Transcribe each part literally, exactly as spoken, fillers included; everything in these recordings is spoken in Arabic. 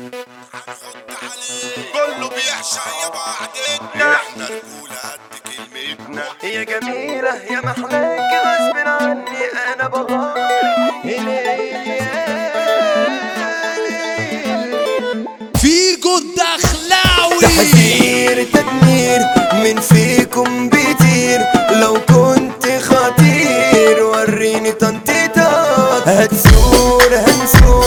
كله بيحشى يا بعدتنا، احنا رجولة قد كلمتنا. يا جميلة يا محلاك غصب عني انا بغار. فيجو الدخلاوي تحذير تدمير من فيكم بيطير، لو كنت خطير وريني تنطيطك. هتزور هنزور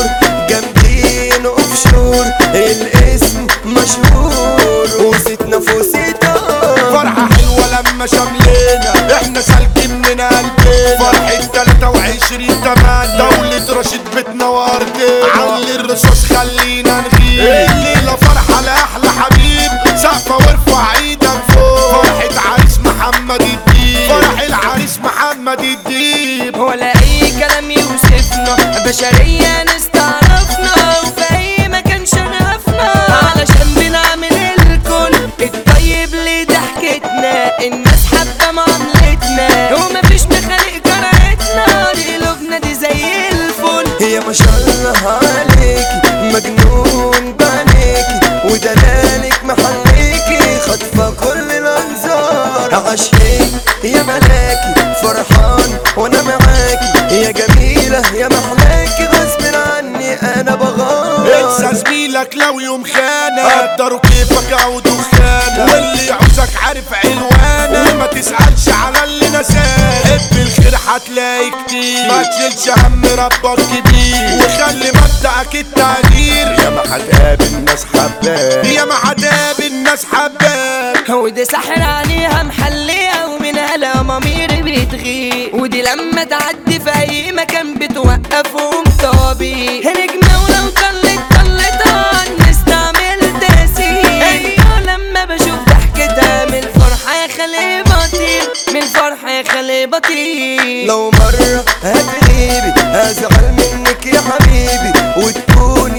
جامدين اوفشور، الاسم مشهور وزيتنا فوسيتك. فرحة حلوة لما شملينا، احنا سالكين من قلبنا. فرحة تلاتة وعشرين تمانية، دولة رشيد بيتنا وارضنا. علي الرصاص خلينا نغيب، الليلة فرحة لأحلى حبيب. سقفة وارفع ايدك فوق، فرحة عريس محمد الديب. فرح العريس محمد الديب. ولا اي كلام يوصفنا، بشرية نستعرفنا وفي اي مكان شرفنا، علشان بنعمل الكل الطيب لضحكتنا. الناس حابة معاملتنا ومفيش مخالق جرأتنا، دي قلوبنا دي زي الفل. يا ما شاء الله عليكي مجنون بعينيكي، ودلالك محليكي خطفة كل الانظار. عشقك يا ملاكي فرحان وانا معاكي، يا جميلة يا محلاكي غصب عني انا بغار. انسى زميلك لو يوم خانك، قدروا كيفك او دخانك، واللي يعوزك عارف عنوانك. وما تسألش على اللي نساك، حب الخير هتلاقي كتير. ما تشيلش هم ربك كبير، وخلي مبدأك التغيير. يا ما هتقابل ناس حباك، يا ما هتقابل ناس حباك. ودي سحر عليها محلية ومنها الأمامير بتغيب، ودي لما تعدي في أي مكان بتوقفهم طبيب. نجمة ولو طلت طلتها الناس تعمل تأثير. أيوة لما بشوف ضحكتها من الفرحة يا خلي بطير، من الفرحة يا خلي بطير. لو مرة هتغيبي هزعل منك يا حبيبي، وتكوني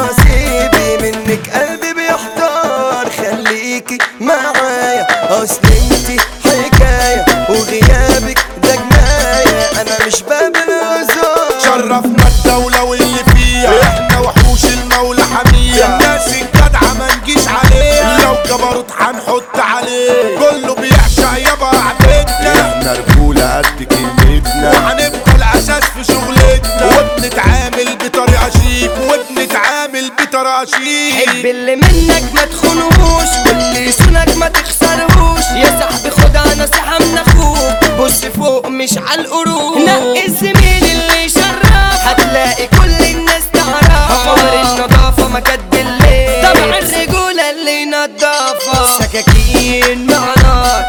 نصيبي منك قلبي بيحتار. خليكي معايا اصل انتي حكاية، وغيابك ده جناية، انا مش باب الهزار. شرفنا الدولة واللي فيها، احنا وحوش المولى حمية. الناس الجدعة ما نجيش عليها، لو جبروت هنحط عليه. كله بيعشق يابا عدتنا، احنا رجولة قد كلمتنا. وهنفضل اساس في شغلتنا، وبنتعامل بطريقة شيك، وبنتعامل بطريقة شيك. حب اللي منك ما تخونهوش، واللي يسونك ما تخسرهوش. يا صاحبي خدها نصيحة من اخوك، بص فوق مش عالقروش. نقي الزميل اللي يشرف، هتلاقي كل الناس تعرف. حوار النظافة ما كانت بالليل، طبع الرجولة اللي ينضفها. سكاكين مع نار،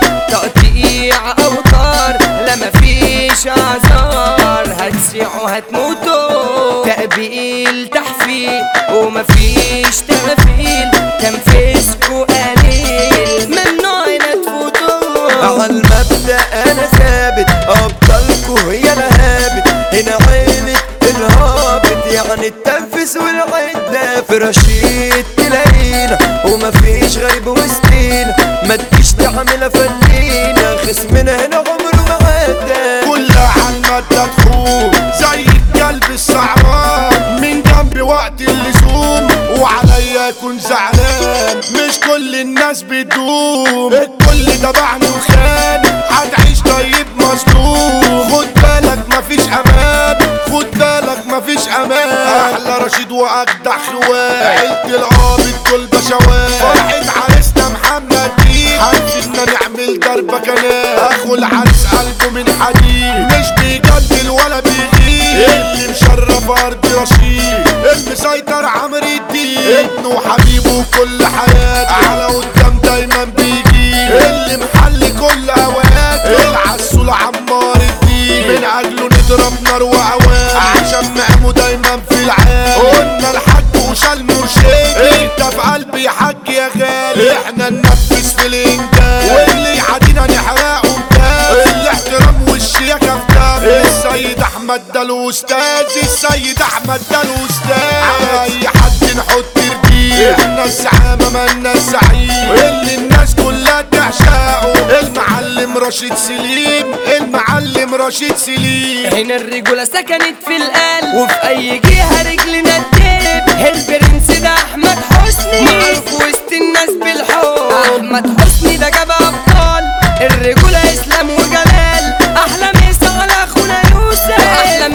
تقطيع اوتار، لا مفيش اعذار. هتسيعوا هتموتوا، تقبيل تحفيل ومفيش تغفيل. تنفيذكوا قليل ممنوع هنا تفوتوا. على المبدأ انا ثابت، افضلكوا هي لهابت. هنا عيلة الهابط يعني التنفس والعدة. في رشيد تلاقينا ومفيش غريب وسطينا، ما تجيش تعملها فنينا. خصمنا هنا عمره ما عدى، كلها عالمادة تخوم زي الكلب السعران. من جنبي وقت اللزوم وعليا يكون زعلان. مش كل الناس بتدوم، الكل تبعني وخان. هتعيش طيب مظلوم، خد بالك مفيش امان، خد بالك مفيش امان. احلى رشيد واجدع خوان، عيلة العابد دول بشوات. فرحة عريسنا محمد دي، عايزنا نعمل ضربة كنان. اخو العريس قلبه من حديد، مش بيجدل ولا بيغيب. اللي مشرف ارض رشيد، المسيطر عمرو الدين. ابنه وحبيبه كل حياته، على قدام دايما بيجي. اللي محلي كل اوقاته، العسول عمار الدين. من اجله نضرب نار وعوام، عشان مقامه دايما في العالي. قلنا الحاج وشال مرشد، انت في قلبي يا حاج يا غالي. احنا ننفذ في الانجاز، واللي يعادينا نحرقه مكان. الاحترام والشياكة في دم، السيد احمد ده الاستاذ، السيد احمد ده الاستاذ. على اي حد نحط رجيل، احنا الزعامة مالنا الزعيم. اللي الناس كلها تعشقه، المعلم رشيد سليم، المعلم رشيد سليم. هنا الرجولة سكنت في القلب، وفي اي جهة رجلنا تدب. البرنس ده احمد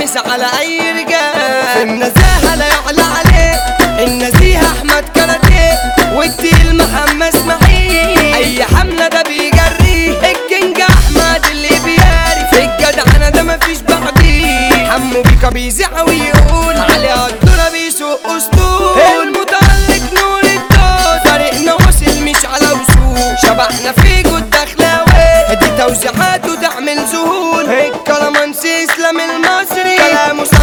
مس على اي رجال في النزاهة لا يعلى عليه النزيه احمد كاراتيه والتقيل محمد اسماعيل اي حملة ده بيجريه الكينج احمد اللي بياري في الجدعنة ده مفيش بعديه حمو بيكا بيزيع ويقول علي الدورة بيسوق اسطول المتألق نور الدود طريقنا وصل مش على وصول شبحنا في جود دخلاوي دي توزيعات وتعمل ذهول الكلامانسي اسلام المصري كلامه